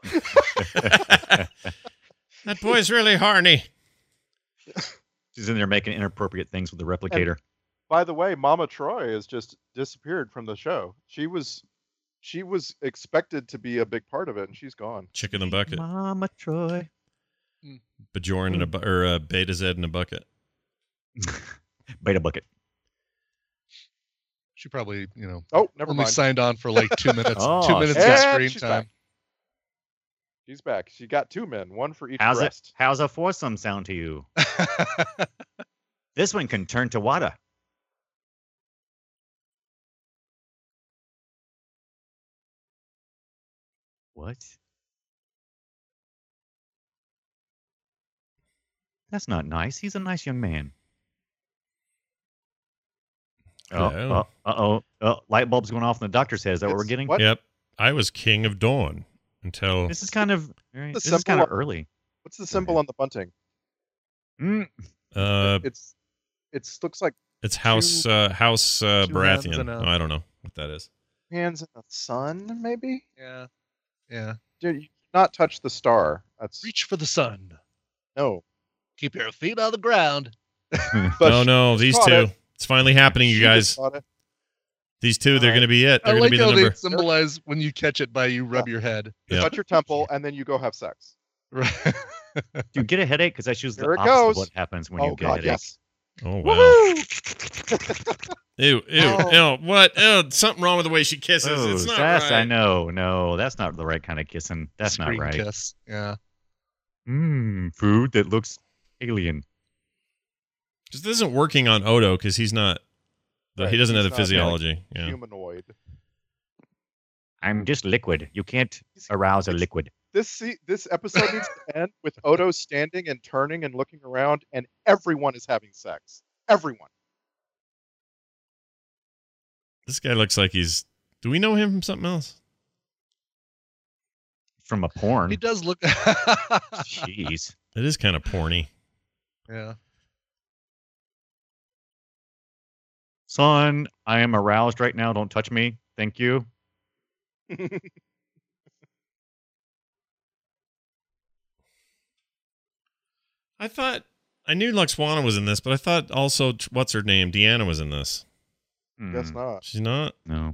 That boy's really horny. She's in there making inappropriate things with the replicator. By the way, Mama Troy has just disappeared from the show. She was expected to be a big part of it, and she's gone. Chick in the bucket. Mama Troy. Bajorn in a Beta Z in a bucket. Beta bucket. She probably, Oh, never only mind. signed on for like 2 minutes. Oh, 2 minutes of and screen she's time. back. She's back. She got 2 men, one for each How's breast. a foursome sound to you? This one can turn to water. What? That's not nice. He's a nice young man. Hello. Light bulb's going off in the doctor's head. Is that what we're getting? What? Yep. I was king of dawn until This is kind of The this is kind symbol of early. What's the symbol on the bunting? Mm. It looks like it's House hands Baratheon. and a- Oh, I don't know what that is. hands in the sun, maybe? Yeah. Yeah. Dude, you not touch the star. That's Reach for the sun. no. Keep your feet on the ground. But No, these caught two. it. It's finally happening, you she guys. just caught it. These two, they're going to be it. I They're going like to be the how number. they symbolize when you catch it by you rub your head. You Yep. touch your temple, and then you go have sex. Right. Do you get a headache? Because that's usually Here the it opposite goes. of what happens when you Oh get a God, headache. yes. Oh, wow. Woohoo! Ew, Oh. ew. What? Ew, something wrong with the way she kisses. Oh, It's not that's, right. I know. No, that's not the right kind of kissing. That's not Screen right. kiss. Yeah. Food that looks alien. This isn't working on Odo because he's not. Right, He doesn't have he's the not, physiology. Yeah. Humanoid. I'm just liquid. You can't arouse a liquid. This episode needs to end with Odo standing and turning and looking around, and everyone is having sex. Everyone. This guy looks like he's. Do we know him from something else? From a porn. He does look. Jeez. It is kind of porny. Yeah. Son, I am aroused right now. Don't touch me. Thank you. I thought I knew Luxwana was in this, but I thought also what's her name, Deanna was in this. Guess not. She's not. No.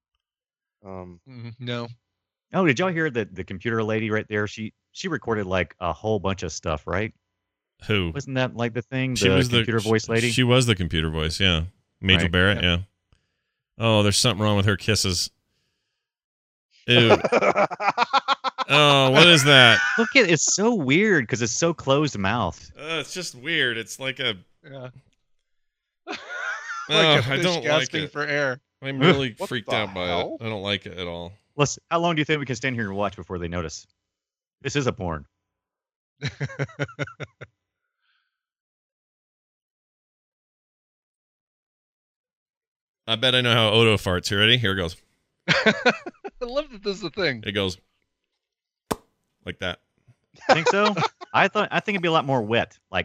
No. Oh, did y'all hear that the computer lady right there? She recorded like a whole bunch of stuff, right? Who? Wasn't that like the thing? She The was computer voice lady? She was the computer voice. Yeah, Major Right. Barrett. Yeah. Oh, there's something wrong with her kisses. Ew. Oh, what is that? Look at it's so weird because it's so closed mouth. It's just weird. It's like a. Yeah. Oh, Like a I fish don't like gasping it. for air. I'm really What freaked the out by hell? it. I don't like it at all. How long do you think we can stand here and watch before they notice? This is a porn. I bet I know how Odo farts. You ready? Here it goes. I love that this is a thing. It goes like that. Think so? I think it'd be a lot more wet. Like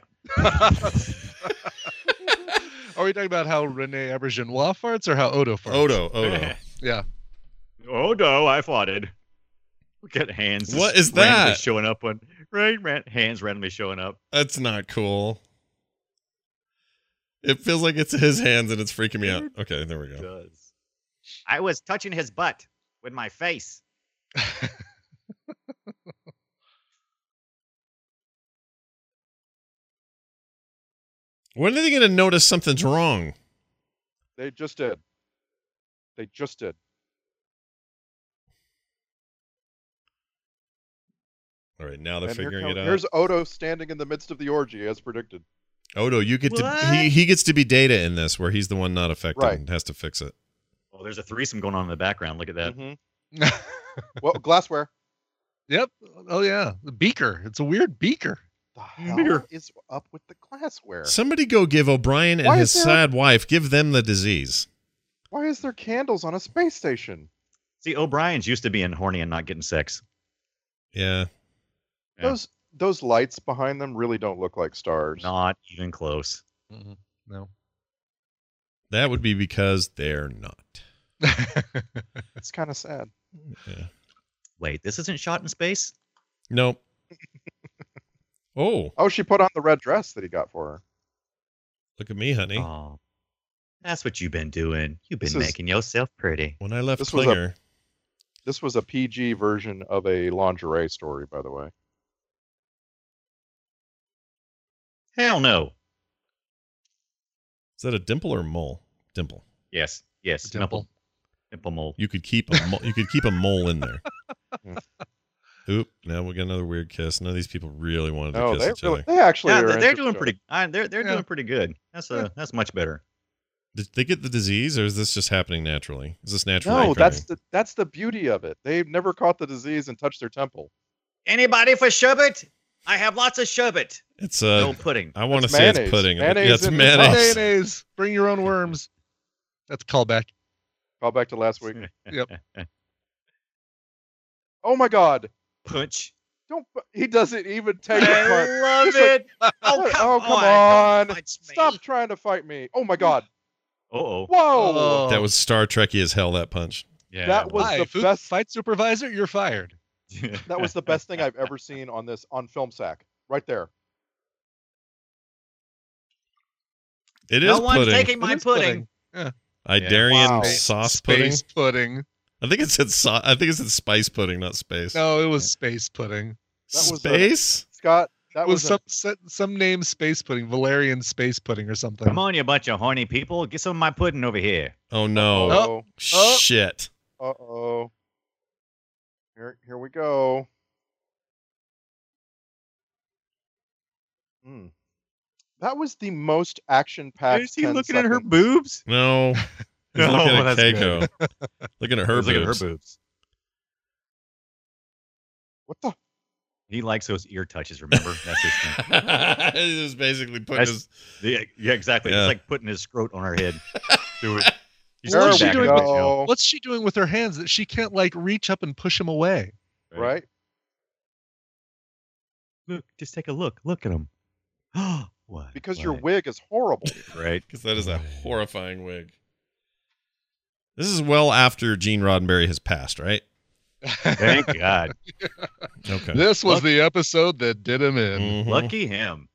Are we talking about how Rene Auberginois farts or how Odo farts? Odo. Yeah. oh no, I farted. Look at hands. What just is randomly that? showing up on hands randomly showing up. That's not cool. It feels like it's his hands and it's freaking me out. Okay, there we go. Does. I was touching his butt with my face. When are they going to notice something's wrong? They just did. They just did. All right, now they're And figuring it out. here's Odo standing in the midst of the orgy, as predicted. Odo, you get to What? he gets to be Data in this, where he's the one not affected Right. and has to fix it. Well, there's a threesome going on in the background. Look at that. Mhm. Well, glassware. Yep. Oh yeah. The beaker. It's a weird beaker. the hell Beer. is up with the glassware? Somebody go give O'Brien and Why his is there- sad wife, give them the disease. Why is there candles on a space station? See, O'Brien's used to being horny and not getting sex. Yeah. Yeah. Those lights behind them really don't look like stars. Not even close. Mhm. No. That would be because they're not. It's kind of sad. Yeah. Wait, this isn't shot in space? Nope. Oh, Oh, she put on the red dress that he got for her. look at me, honey. Oh, that's what you've been doing. You've been This is- making yourself pretty. When I left This was a- Klinger, This was a PG version of a lingerie story, by the way. Hell no. is that a dimple or mole? Dimple. Yes, yes. Dimple. Dimple mole. You could keep a you could keep a mole in there. Yeah. Oop! Now we got another weird kiss. None of these people really wanted to No, kiss they each really, other. they actually Yeah, are they're into doing each other. pretty. They're Yeah. doing pretty good. That's much better. Did they get the disease, or is this just happening naturally? Is this natural? No, occurring? that's the beauty of it. They've never caught the disease and touched their temple. Anybody for sherbet? I have lots of sherbet. It's No pudding. I want to It's say it's mayonnaise. pudding. Mayonnaise Yeah, it's in the mayonnaise. Mayonnaise. Bring your own worms. That's a callback. Call back to last week. Yep. Oh my God! Punch. Don't. He doesn't even take a I punch. love Just like- it. Oh, Oh, come on. on. Stop trying to fight me. Oh my God! Uh-oh. Whoa! Oh. That was Star Trekky as hell. That punch. Yeah. That was Hi, the food best. fight supervisor. You're fired. That was the best thing I've ever seen on Film Sack. Right there. It is No one's pudding. taking my It is pudding. Idarian Wow. sauce pudding. Space pudding. I think it said I think it said spice pudding, not space. No, it was space pudding. That was Space? Scott, that It was was some name space pudding, Valerian space pudding or something. Come on, you bunch of horny people. Get some of my pudding over here. Oh no. Oh, Shit. uh-oh. Here we go. Hmm. That was the most action-packed. Is he 10 looking at her seconds. boobs? No. He's No, looking at that's Keiko. Looking at her Look at her boobs. boobs. What the? He likes those ear touches, remember? That's his thing. He was basically putting That's- his Yeah, exactly. Yeah. It's like putting his scrot on her head. Do it. He's There What's she we back doing up, with- you know. go. What's she doing with her hands that she can't like reach up and push him away? Right? Look, just take a look. Look at him. What? Because your What? wig is horrible. Right. because that is a horrifying wig. This is well after Gene Roddenberry has passed, right? Thank God. Okay. This was Look- the episode that did him in. Mhm. Lucky him.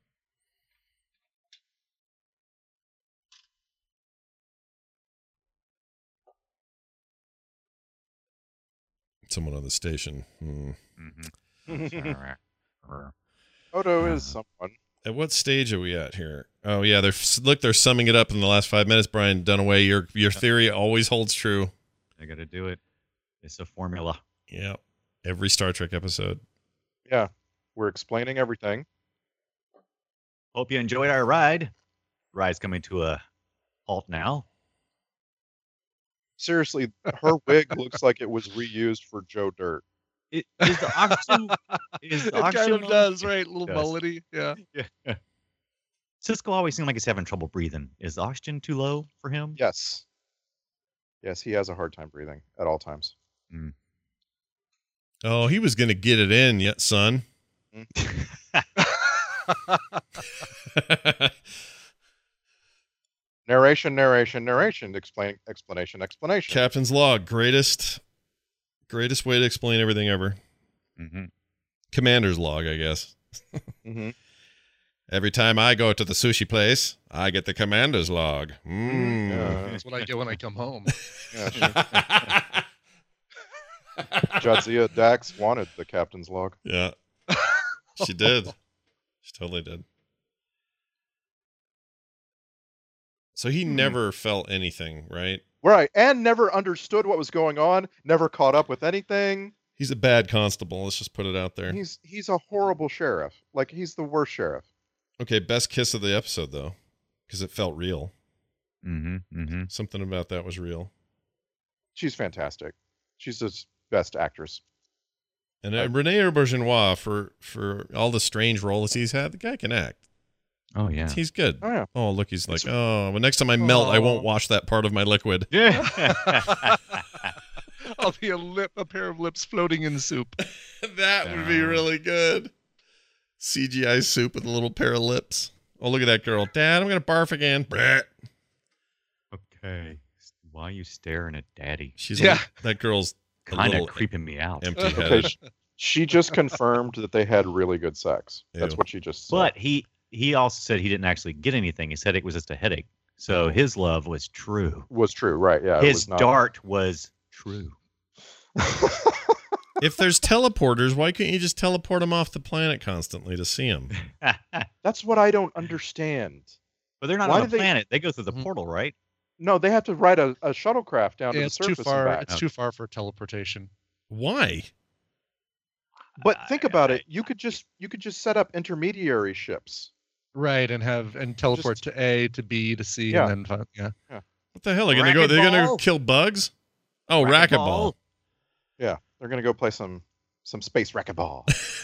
Someone on the station. Hmm. Mhm. Odo is someone. At what stage are we at here? Oh yeah, they're summing it up in the last 5 minutes. Brian Dunaway, your theory always holds true. I got to do it. It's a formula. Yeah, every Star Trek episode. Yeah. We're explaining everything. Hope you enjoyed our ride. Ride's coming to a halt now. Seriously, her wig looks like it was reused for Joe Dirt. Is the oxygen? Is the It kind oxygen? of does, right? Little Does. mullety. Yeah. Yeah. Cisco always seemed like he's having trouble breathing. Is the oxygen too low for him? Yes. Yes, he has a hard time breathing at all times. Oh, he was gonna get it in, yet son. Narration, narration, narration. Explanation, explanation. Captain's log, greatest way to explain everything ever. Mm-hmm. Commander's log, I guess. hmm Every time I go to the sushi place, I get the commander's log. Mm. Yeah. That's what I get when I come home. Yeah, Jadzia Dax wanted the captain's log. Yeah. She did. She totally did. So he never felt anything, right? Right, and never understood what was going on, never caught up with anything. He's a bad constable. Let's just put it out there. He's a horrible sheriff. Like, he's the worst sheriff. Okay, best kiss of the episode, though, because it felt real. Mm-hmm. Mm-hmm. Something about that was real. She's fantastic. She's the best actress. And Rene Aubergenois, for all the strange roles he's had, the guy can act. Oh yeah. He's good. Oh yeah. Oh, look, he's like, oh, well, next time I melt, I won't wash that part of my liquid. Yeah. I'll be a pair of lips floating in soup. That would be really good. CGI soup with a little pair of lips. Oh, look at that girl. Dad, I'm going to barf again. Blech. Okay. Why are you staring at Daddy? She's Yeah. that girl's a Kind little of creeping me out. empty-headed. Okay, she just confirmed that they had really good sex. That's Ew. what she just said. But he also said he didn't actually get anything. He said it was just a headache. So his love was true. Was true, right? Yeah. it His was not... dart was true. If there's teleporters, why couldn't you just teleport them off the planet constantly to see them? That's what I don't understand. But they're not Why on the do they- planet. They go through the Mhm. portal, right? No, they have to ride a shuttlecraft down to Yeah, the it's too surface and far. back. It's too far for teleportation. Why? But think about it. You could just set up intermediary ships. Right, and teleport Just- to A to B to C Yeah. and then yeah. What the hell? They're gonna go? They're gonna Racquetball? kill bugs? Oh, racquetball. Yeah, they're gonna go play some space racquetball.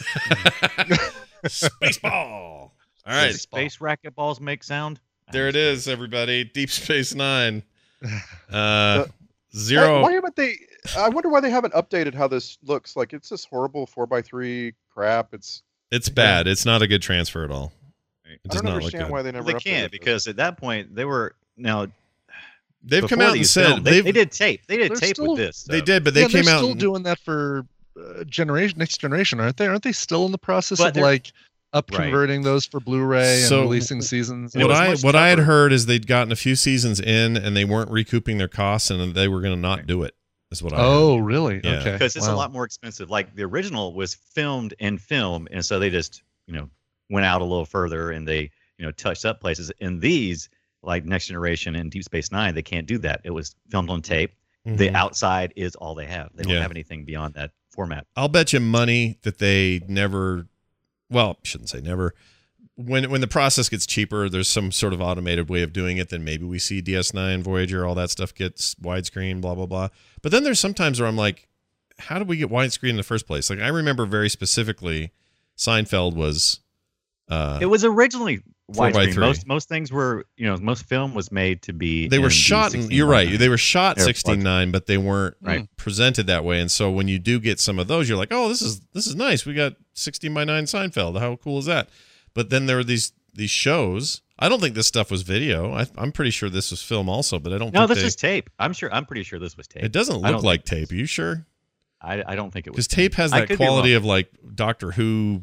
Spaceball. All Does right, space racquetballs make sound? there it is, everybody. Deep Space Nine. Why Zero. haven't they? I wonder why they haven't updated how this looks. Like it's this horrible 4x3 crap. It's It's bad. It's not a good transfer at all. It I does don't not look understand good. why they never. They updated can't this. because at that point they were now. They've come before out and these said films, they did tape. They did They're tape still- with this. they stuff. did, but they Yeah, came they're out. still and- doing that for next generation, aren't they? Aren't they still in the process But of they're- like up Right. converting those for Blu-ray So- and releasing seasons? And it was much What I had tougher. heard is they'd gotten a few seasons in and they weren't recouping their costs and they were going to not Right. do it. Is what I heard. Oh, really? Yeah. Okay. because it's a Wow. lot more expensive. Like the original was filmed in film, and so they just went out a little further and they touched up places. And these, like Next Generation and Deep Space Nine, they can't do that. It was filmed on tape. The Mhm. outside is all they have. They don't Yeah. have anything beyond that format. I'll bet you money that they never. Well, shouldn't say never. When the process gets cheaper, there's some sort of automated way of doing it. Then maybe we see DS9, Voyager, all that stuff gets widescreen, blah blah blah. But then there's sometimes where I'm like, how did we get widescreen in the first place? Like I remember very specifically, Seinfeld was. It was originally 4x3. widescreen. Most things were, most film was made to be. They were in shot. the You're right. 16:9. They were shot They're 16:9, but they weren't Right. presented that way. And so when you do get some of those, you're like, oh, this is nice. We got 16:9 Seinfeld. How cool is that? But then there were these shows. I don't think this stuff was video. I'm pretty sure this was film also, but I don't. No, think this is tape. I'm pretty sure this was tape. It doesn't I look don't like think tape. Are you sure? I don't think it was. Because tape has I that could be quality wrong. of like Doctor Who,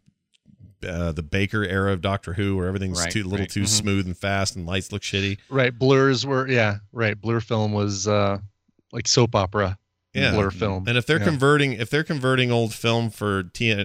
the Baker era of Doctor Who, where everything's Right, too little right. too Mhm. smooth and fast, and lights look shitty. Right. Blurs were right. Blur film was like soap opera. Yeah. Blur film. And if they're Yeah. converting old film for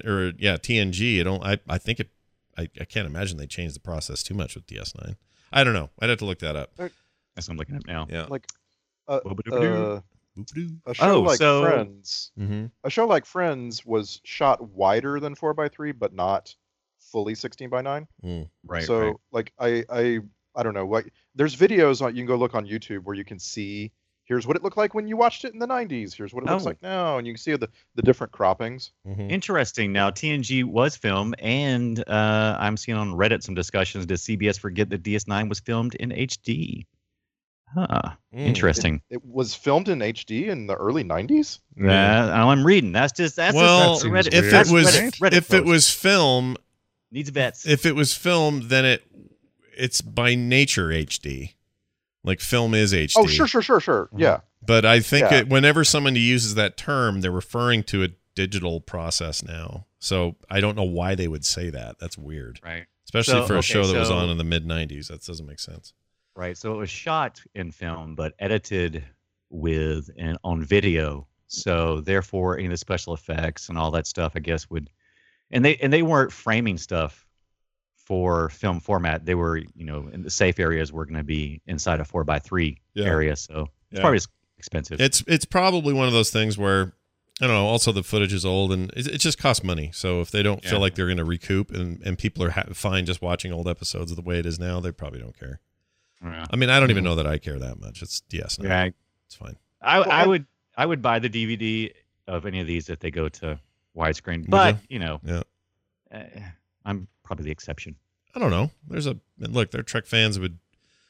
TNG, I think it. I can't imagine they changed the process too much with DS9. I don't know. I'd have to look that up. That's what I'm looking at now. Yeah. like Boop-a-doop-a-doo. a show Oh, like so- Friends. Mm-hmm. A show like Friends was shot wider than 4x3, but not fully 16:9. Right. So right. like I don't know what there's videos on you can go look on YouTube where you can see here's what it looked like when you watched it in the 90s. Here's what it looks Oh. like now, and you can see the different croppings. Mm-hmm. Interesting. Now TNG was filmed, and I'm seeing on Reddit some discussions. Did CBS forget that DS9 was filmed in HD? Huh. Interesting. It was filmed in HD in the early 90s. I'm reading. That's Well, just, seems Reddit. if that's it was Reddit if it post. was film, needs vets. if it was film, then it's by nature HD. Like film is HD. Oh, sure. Yeah. But I think Yeah. whenever somebody uses that term, they're referring to a digital process now. So I don't know why they would say that. That's weird, right. especially So, for a okay, show that was so- on in the mid '90s. That doesn't make sense. Right. So it was shot in film, but edited with and on video. So therefore, any of the special effects and all that stuff, I guess, would and they weren't framing stuff for film format. They were, in the safe areas were going to be inside a 4x3 Yeah. area. So it's Yeah. probably expensive. It's probably one of those things where I don't know. Also, the footage is old and it just costs money. So if they don't Yeah. feel like they're going to recoup and people are fine just watching old episodes of the way it is now, they probably don't care. Yeah. I mean, I don't even know that I care that much. It's DS9. Yeah. It's fine. I would buy the DVD of any of these if they go to widescreen. Would But you? Yeah. I'm probably the exception. I don't know. Look, they're Trek fans would,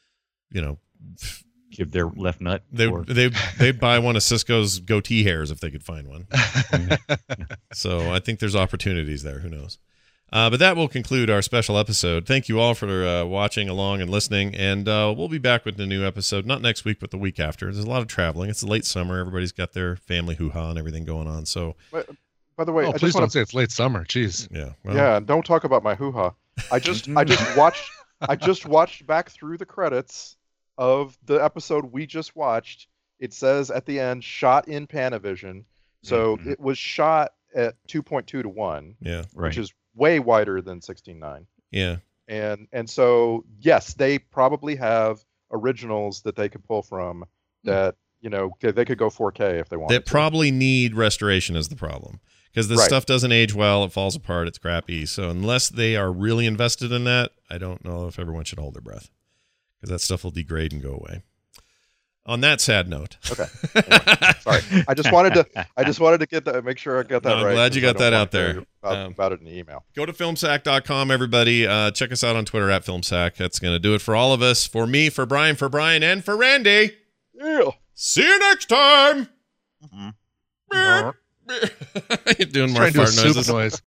Give their left nut. they'd buy one of Cisco's goatee hairs if they could find one. So I think there's opportunities there. Who knows? But that will conclude our special episode. Thank you all for watching along and listening. And we'll be back with a new episode, not next week, but the week after. There's a lot of traveling. It's late summer. Everybody's got their family hoo-ha and everything going on. So, By the way, Oh, I please just don't want say it's late summer. Jeez. yeah. yeah, don't talk about my hoo-ha. I just watched back through the credits of the episode we just watched. It says at the end, shot in Panavision. So Mhm. it was shot at 2.2 to 1, Yeah. Right. which is way wider than 16:9. Yeah. And so yes, they probably have originals that they could pull from that, they could go 4K if they wanted That to. probably need restoration is the problem. Because this Right. stuff doesn't age well. It falls apart. It's crappy. So unless they are really invested in that, I don't know if everyone should hold their breath. Because that stuff will degrade and go away. On that sad note. Okay. Anyway, sorry. I just wanted to get that, make sure I got that No, I'm right. glad you 'cause I got don't that wanna out there. hear Um, About it in the email. Go to filmsack.com, everybody. Check us out on Twitter at filmsack. That's going to do it for all of us. For me, for Brian, and for Randy. Yeah. See you next time. Mhm. You're doing more Trying to do a fart soup noises. noise.